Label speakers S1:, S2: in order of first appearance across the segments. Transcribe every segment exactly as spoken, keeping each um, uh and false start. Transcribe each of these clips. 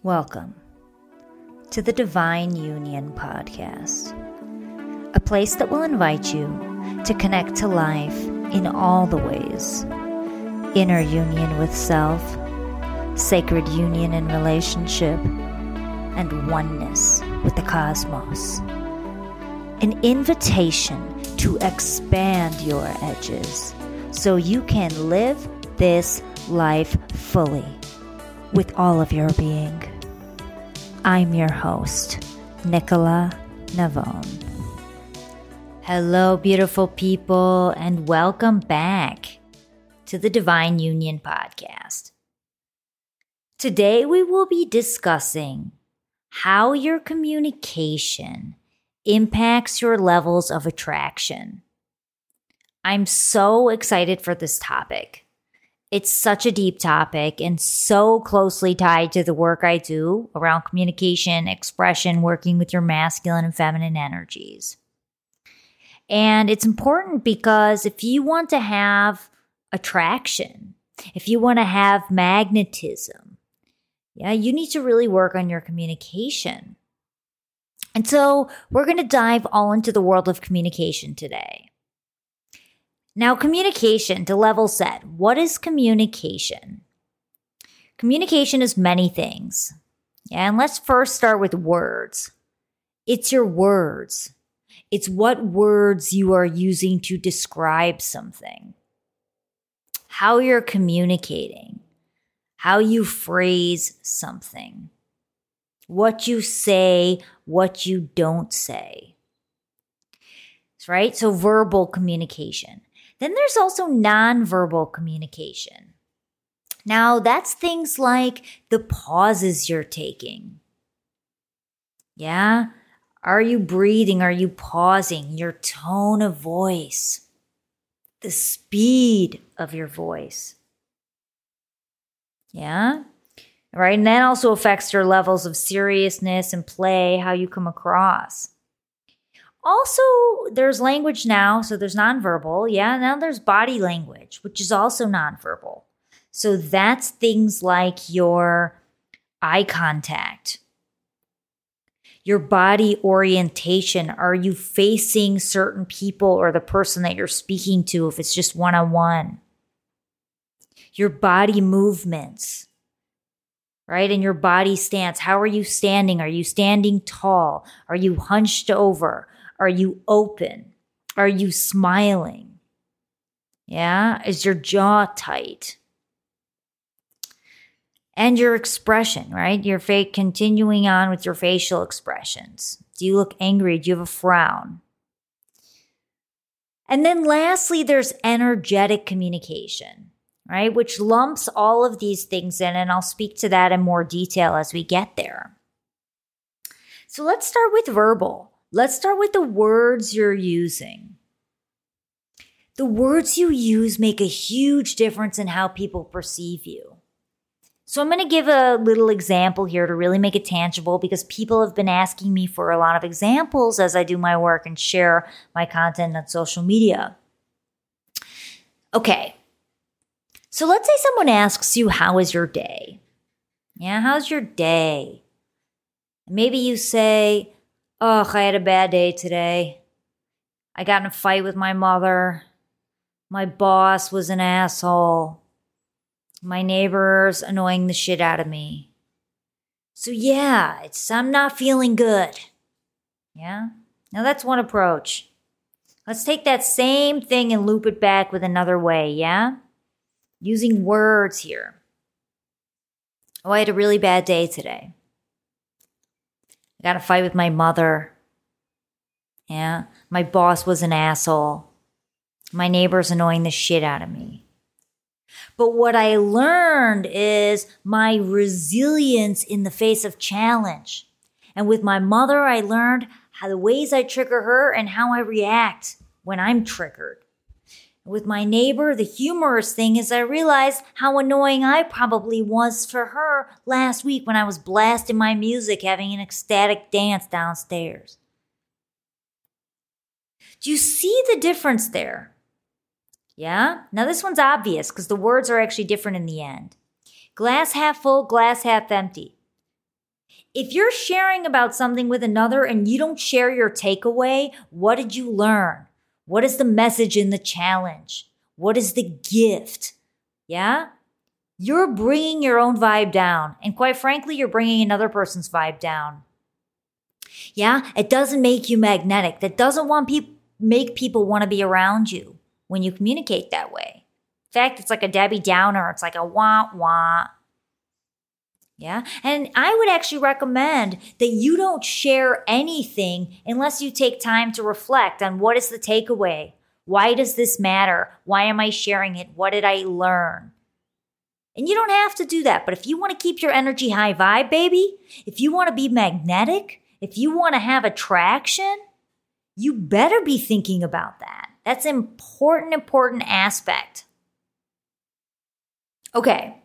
S1: Welcome to the Divine Union Podcast, a place that will invite you to connect to life in all the ways: inner union with self, sacred union in relationship, and oneness with the cosmos. An invitation to expand your edges so you can live this life fully with all of your being. I'm your host, Nicola Navone. Hello, beautiful people, and welcome back to the Divine Union Podcast. Today we will be discussing how your communication impacts your levels of attraction. I'm so excited for this topic. It's such a deep topic and so closely tied to the work I do around communication, expression, working with your masculine and feminine energies. And it's important because if you want to have attraction, if you want to have magnetism, yeah, you need to really work on your communication. And so we're going to dive all into the world of communication today. Now, communication, to level set, what is communication? Communication is many things. Yeah, and let's first start with words. It's your words. It's what words you are using to describe something. How you're communicating. How you phrase something. What you say, what you don't say. Right? So verbal communication. Then there's also nonverbal communication. Now, that's things like the pauses you're taking. Yeah? Are you breathing? Are you pausing? Your tone of voice. The speed of your voice. Yeah? Right? And that also affects your levels of seriousness and play, how you come across. Also, there's language now, so there's nonverbal. Yeah, now there's body language, which is also nonverbal. So that's things like your eye contact, your body orientation. Are you facing certain people or the person that you're speaking to if it's just one-on-one? Your body movements, right? And your body stance. How are you standing? Are you standing tall? Are you hunched over? Are you open? Are you smiling? Yeah? Is your jaw tight? And your expression, right? Your face, continuing on with your facial expressions. Do you look angry? Do you have a frown? And then lastly, there's energetic communication, right? Which lumps all of these things in, and I'll speak to that in more detail as we get there. So let's start with verbal. Let's start with the words you're using. The words you use make a huge difference in how people perceive you. So I'm going to give a little example here to really make it tangible because people have been asking me for a lot of examples as I do my work and share my content on social media. Okay. So let's say someone asks you, how is your day? Yeah, how's your day? Maybe you say, oh, I had a bad day today. I got in a fight with my mother. My boss was an asshole. My neighbor's annoying the shit out of me. So yeah, it's I'm not feeling good. Yeah? Now that's one approach. Let's take that same thing and loop it back with another way, yeah? Using words here. Oh, I had a really bad day today. I got in a fight with my mother. Yeah. My boss was an asshole. My neighbor's annoying the shit out of me. But what I learned is my resilience in the face of challenge. And with my mother, I learned how the ways I trigger her and how I react when I'm triggered. With my neighbor, the humorous thing is I realized how annoying I probably was for her last week when I was blasting my music, having an ecstatic dance downstairs. Do you see the difference there? Yeah? Now this one's obvious because the words are actually different in the end. Glass half full, glass half empty. If you're sharing about something with another and you don't share your takeaway, what did you learn? What is the message in the challenge? What is the gift? Yeah? You're bringing your own vibe down. And quite frankly, you're bringing another person's vibe down. Yeah? It doesn't make you magnetic. That doesn't want people make people want to be around you when you communicate that way. In fact, it's like a Debbie Downer. It's like a wah wah. Yeah. And I would actually recommend that you don't share anything unless you take time to reflect on what is the takeaway. Why does this matter? Why am I sharing it? What did I learn? And you don't have to do that. But if you want to keep your energy high vibe, baby, if you want to be magnetic, if you want to have attraction, you better be thinking about that. That's an important, important aspect. Okay.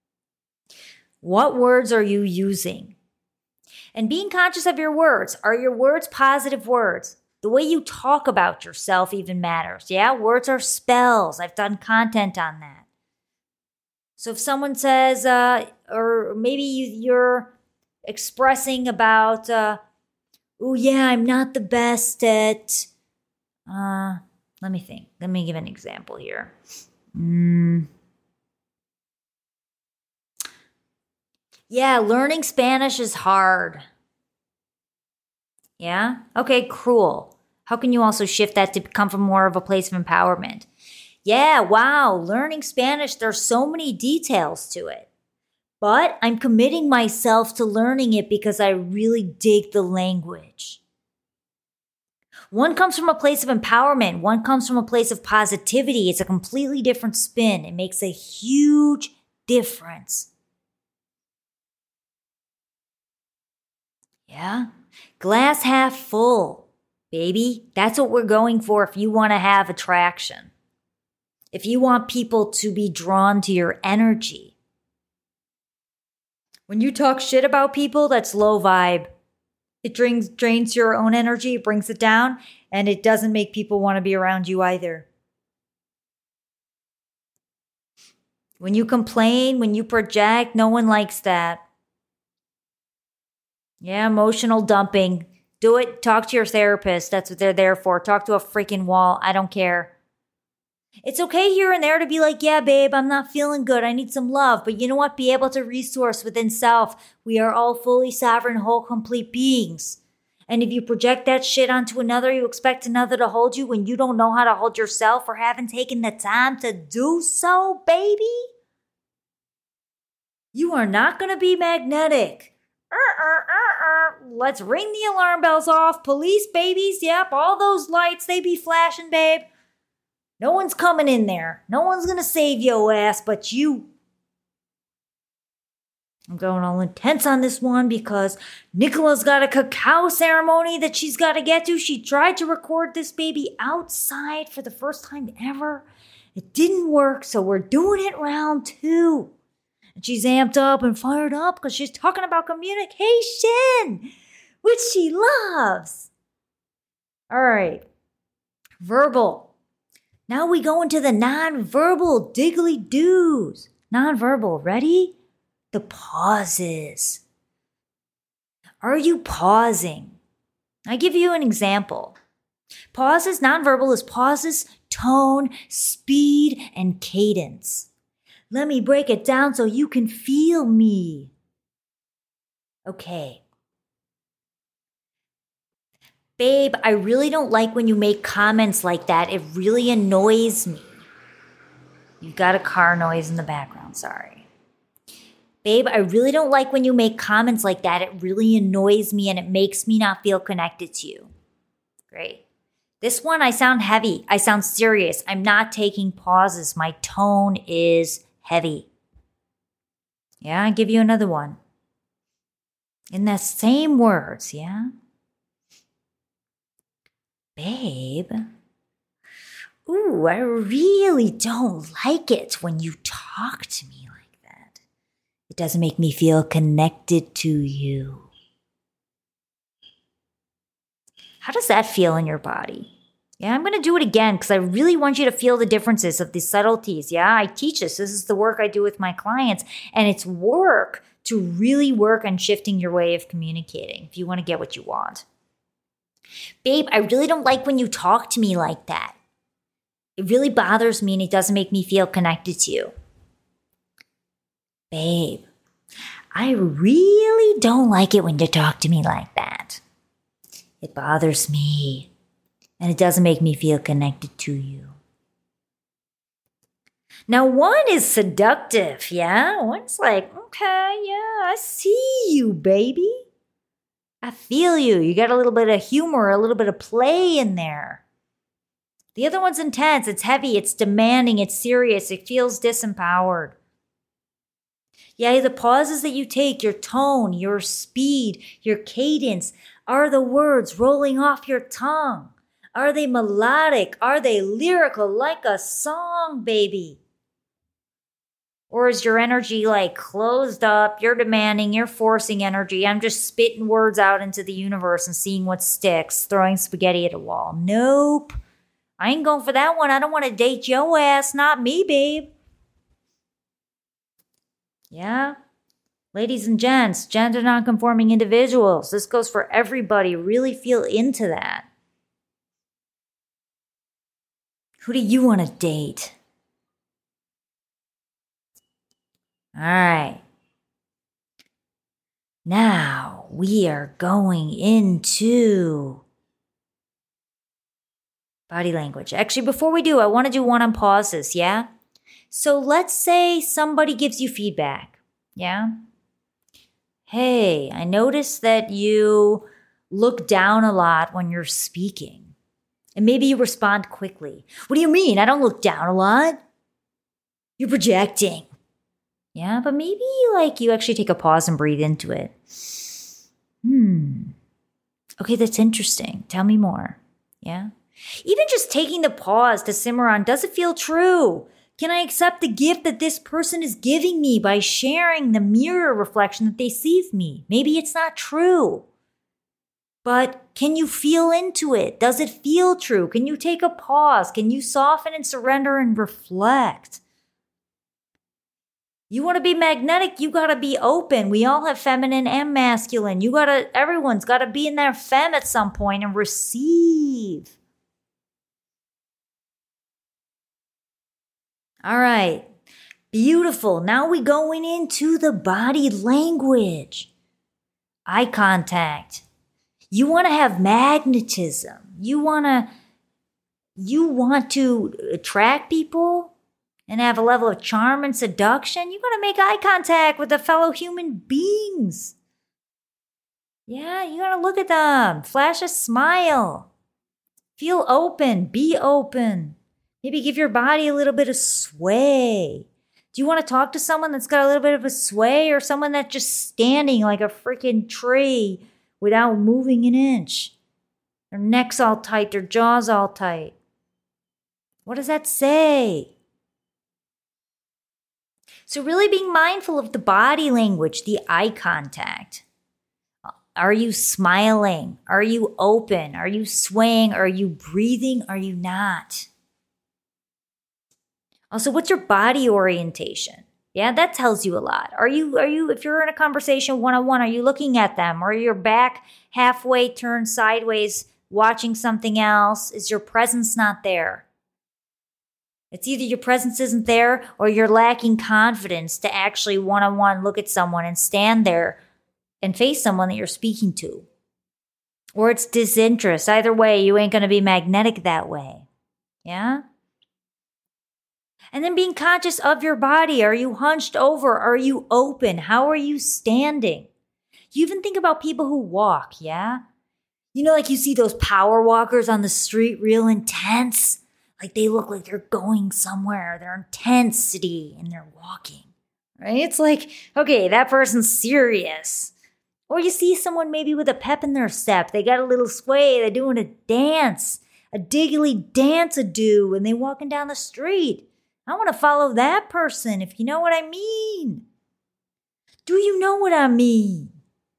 S1: What words are you using? And being conscious of your words. Are your words positive words? The way you talk about yourself even matters. Yeah, words are spells. I've done content on that. So if someone says, uh, or maybe you're expressing about, uh, oh yeah, I'm not the best at, uh, let me think. Let me give an example here. Mm. Yeah, learning Spanish is hard. Yeah? Okay, cool. How can you also shift that to come from more of a place of empowerment? Yeah, wow, learning Spanish, there's so many details to it. But I'm committing myself to learning it because I really dig the language. One comes from a place of empowerment. One comes from a place of positivity. It's a completely different spin. It makes a huge difference. Yeah? Glass half full, baby. That's what we're going for if you want to have attraction. If you want people to be drawn to your energy. When you talk shit about people, that's low vibe. It drains, drains your own energy, it brings it down, and it doesn't make people want to be around you either. When you complain, when you project, no one likes that. Yeah, emotional dumping. Do it. Talk to your therapist. That's what they're there for. Talk to a freaking wall. I don't care. It's okay here and there to be like, yeah, babe, I'm not feeling good. I need some love. But you know what? Be able to resource within self. We are all fully sovereign, whole, complete beings. And if you project that shit onto another, you expect another to hold you when you don't know how to hold yourself or haven't taken the time to do so, baby, you are not going to be magnetic. Uh, uh, uh, uh. Let's ring the alarm bells off. Police, babies, yep, all those lights, they be flashing, babe. No one's coming in there. No one's going to save your ass but you. I'm going all intense on this one because Nicola's got a cacao ceremony that she's got to get to. She tried to record this baby outside for the first time ever. It didn't work, so we're doing it round two. And she's amped up and fired up because she's talking about communication, which she loves. All right. Verbal. Now we go into the non-verbal diggly-doos. Non-verbal, ready? The pauses. Are you pausing? I give you an example. Pauses, non-verbal is pauses, tone, speed, and cadence. Let me break it down so you can feel me. Okay. Babe, I really don't like when you make comments like that. It really annoys me. You've got a car noise in the background, sorry. Babe, I really don't like when you make comments like that. It really annoys me and it makes me not feel connected to you. Great. This one, I sound heavy. I sound serious. I'm not taking pauses. My tone is heavy. Yeah, I'll give you another one. In the same words, yeah? Babe, ooh, I really don't like it when you talk to me like that. It doesn't make me feel connected to you. How does that feel in your body? Yeah, I'm going to do it again because I really want you to feel the differences of these subtleties. Yeah, I teach this. This is the work I do with my clients. And it's work to really work on shifting your way of communicating if you want to get what you want. Babe, I really don't like when you talk to me like that. It really bothers me and it doesn't make me feel connected to you. Babe, I really don't like it when you talk to me like that. It bothers me and it doesn't make me feel connected to you. Now, one is seductive, yeah? One's like, okay, yeah, I see you, baby. I feel you. You got a little bit of humor, a little bit of play in there. The other one's intense. It's heavy. It's demanding. It's serious. It feels disempowered. Yeah, the pauses that you take, your tone, your speed, your cadence, are the words rolling off your tongue? Are they melodic? Are they lyrical like a song, baby? Or is your energy like closed up? You're demanding, you're forcing energy. I'm just spitting words out into the universe and seeing what sticks, throwing spaghetti at a wall. Nope. I ain't going for that one. I don't want to date your ass, not me, babe. Yeah? Ladies and gents, gender nonconforming individuals, this goes for everybody. Really feel into that. Who do you want to date? All right. Now we are going into body language. Actually, before we do, I want to do one on pauses, yeah? So let's say somebody gives you feedback, yeah? Hey, I noticed that you look down a lot when you're speaking. And maybe you respond quickly. What do you mean? I don't look down a lot. You're projecting. Yeah, but maybe like you actually take a pause and breathe into it. Hmm. Okay, that's interesting. Tell me more. Yeah. Even just taking the pause to simmer on, does it feel true? Can I accept the gift that this person is giving me by sharing the mirror reflection that they see of me? Maybe it's not true. But can you feel into it? Does it feel true? Can you take a pause? Can you soften and surrender and reflect? You want to be magnetic, you got to be open. We all have feminine and masculine. You got to, everyone's got to be in their fem at some point and receive. All right. Beautiful. Now we going into the body language. Eye contact. You want to have magnetism. You want to, you want to attract people and have a level of charm and seduction, you got to make eye contact with the fellow human beings. Yeah, you got to look at them. Flash a smile. Feel open. Be open. Maybe give your body a little bit of sway. Do you want to talk to someone that's got a little bit of a sway or someone that's just standing like a freaking tree without moving an inch? Their neck's all tight. Their jaw's all tight. What does that say? So really being mindful of the body language, the eye contact. Are you smiling? Are you open? Are you swaying? Are you breathing? Are you not? Also, what's your body orientation? Yeah, that tells you a lot. Are you, are you, if you're in a conversation one-on-one, are you looking at them? Or your back halfway turned sideways, watching something else? Is your presence not there? It's either your presence isn't there or you're lacking confidence to actually one-on-one look at someone and stand there and face someone that you're speaking to. Or it's disinterest. Either way, you ain't going to be magnetic that way. Yeah? And then being conscious of your body. Are you hunched over? Are you open? How are you standing? You even think about people who walk, yeah? You know, like you see those power walkers on the street, real intense. Like they look like they're going somewhere. Their intensity and they're walking, right? It's like, okay, that person's serious. Or you see someone maybe with a pep in their step. They got a little sway. They're doing a dance, a diggly dance-a-do, and they walking down the street. I want to follow that person, if you know what I mean. Do you know what I mean?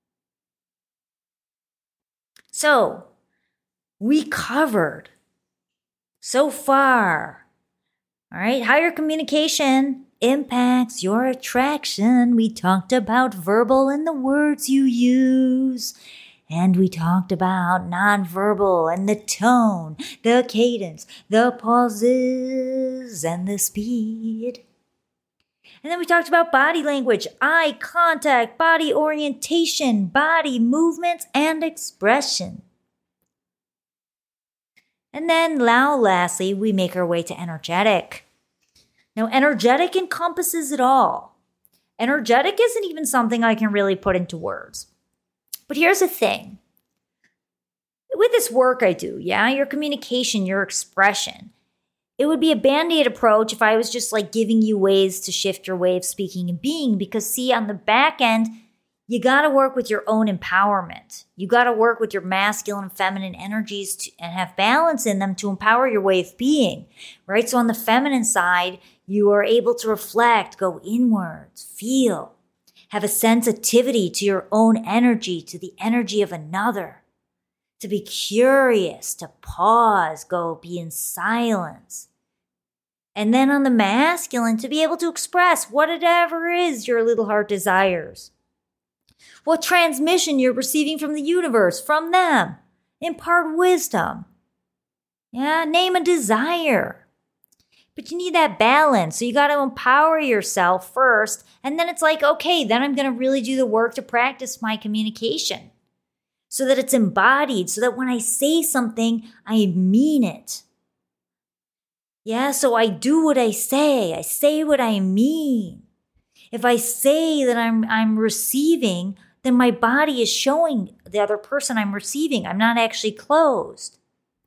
S1: So, we covered so far, all right, higher communication impacts your attraction. We talked about verbal and the words you use. And we talked about nonverbal and the tone, the cadence, the pauses, and the speed. And then we talked about body language, eye contact, body orientation, body movements, and expression. And then now, lastly, we make our way to energetic. Now, energetic encompasses it all. Energetic isn't even something I can really put into words. But here's the thing. With this work I do, yeah, your communication, your expression, it would be a band-aid approach if I was just like giving you ways to shift your way of speaking and being. Because see, on the back end, you got to work with your own empowerment. You got to work with your masculine and feminine energies to, and have balance in them to empower your way of being, right? So on the feminine side, you are able to reflect, go inwards, feel, have a sensitivity to your own energy, to the energy of another, to be curious, to pause, go be in silence. And then on the masculine, to be able to express whatever it is your little heart desires. What transmission you're receiving from the universe, from them. Impart wisdom. Yeah, name a desire. But you need that balance. So you got to empower yourself first. And then it's like, okay, then I'm going to really do the work to practice my communication so that it's embodied, so that when I say something, I mean it. Yeah, so I do what I say. I say what I mean. If I say that I'm I'm receiving, then my body is showing the other person I'm receiving. I'm not actually closed.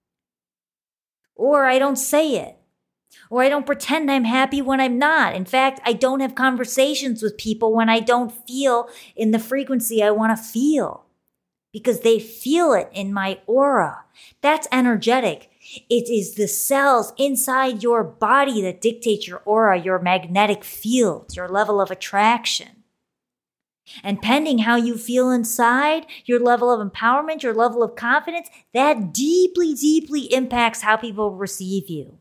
S1: Or I don't say it. Or I don't pretend I'm happy when I'm not. In fact, I don't have conversations with people when I don't feel in the frequency I want to feel. Because they feel it in my aura. That's energetic. It is the cells inside your body that dictate your aura, your magnetic field, your level of attraction. And pending how you feel inside, your level of empowerment, your level of confidence, that deeply, deeply impacts how people receive you.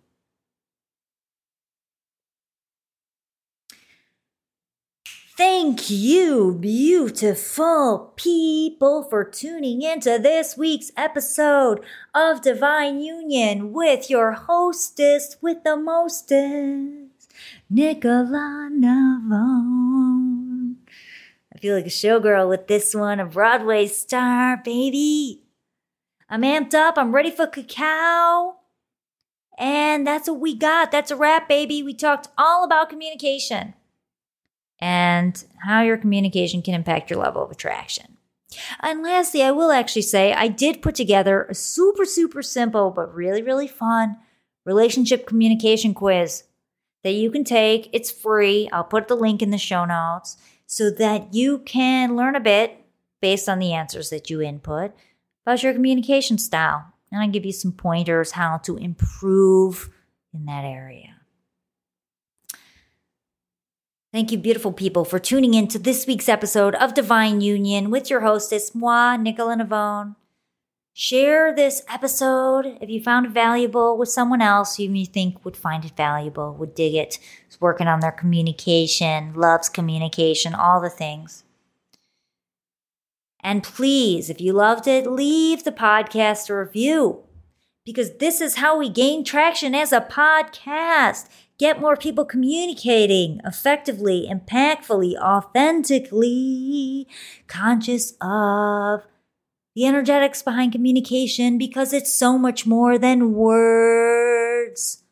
S1: Thank you, beautiful people, for tuning into this week's episode of Divine Union with your hostess with the mostest, Nicola Navone. I feel like a showgirl with this one, a Broadway star, baby. I'm amped up. I'm ready for cacao. And that's what we got. That's a wrap, baby. We talked all about communication and how your communication can impact your level of attraction. And lastly, I will actually say I did put together a super, super simple but really, really fun relationship communication quiz that you can take. It's free. I'll put the link in the show notes so that you can learn a bit based on the answers that you input about your communication style. And I'll give you some pointers how to improve in that area. Thank you, beautiful people, for tuning in to this week's episode of Divine Union with your hostess, moi, Nicola Navone. Share this episode if you found it valuable with someone else who you think would find it valuable, would dig it, is working on their communication, loves communication, all the things. And please, if you loved it, leave the podcast a review, because this is how we gain traction as a podcast. Get more people communicating effectively, impactfully, authentically, conscious of the energetics behind communication, because it's so much more than words.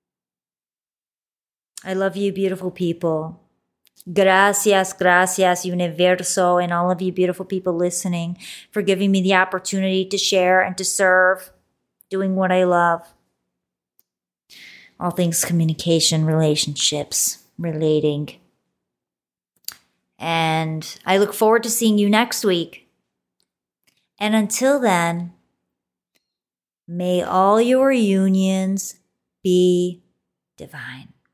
S1: I love you, beautiful people. Gracias, gracias, universo, and all of you beautiful people listening for giving me the opportunity to share and to serve, doing what I love. All things communication, relationships, relating. And I look forward to seeing you next week. And until then, may all your unions be divine.